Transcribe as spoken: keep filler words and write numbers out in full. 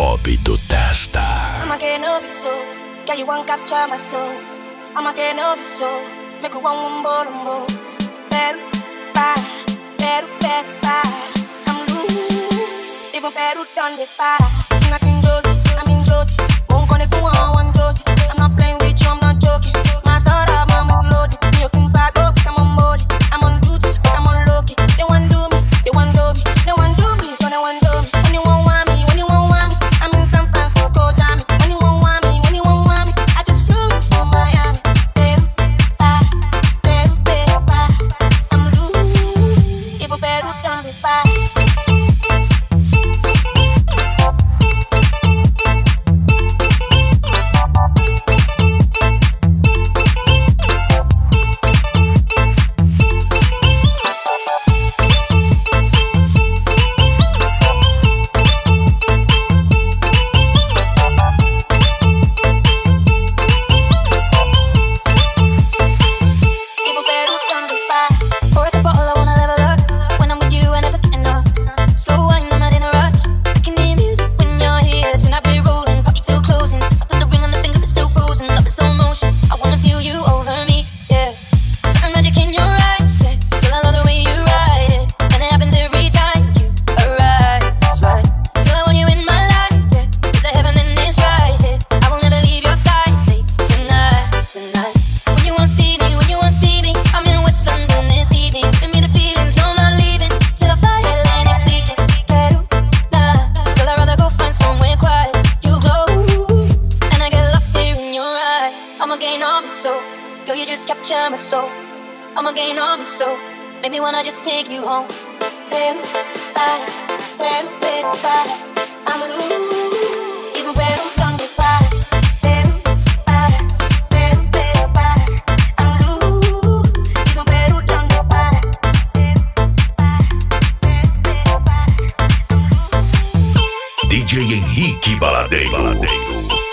Top do Testa. I'ma get no be so. Girl, you want capture my soul. I'ma get no be so. Make you want one more, one more. Peru, para, Peru, Peru, para. I'm loose. Even Peru done the para. I'm in Josie, I'm in Josie. Won't call if you want one Josie. I'm not playing with you, I'm not joking. My thought of mom is loaded. You can fight up, I'm on board. I'm on duty, but I'm on low key. They want do me, they want do me, they want do me, so they want do me. When you won't want me, when you won't want me, I'm in San Francisco, Jammy. When you won't want me, when you won't want me, I just flew from Miami. Peru, para, Peru, Peru, para. I'm loose, even Peru done the para. Maybe when I just take you home. Peru, para, Peru, Peru, para. I'm loose, even Peru done the para. Peru, para, Peru, Peru, para. I'm loose, even Peru done the para. D J Henrique Baladeiro. Baladeiro.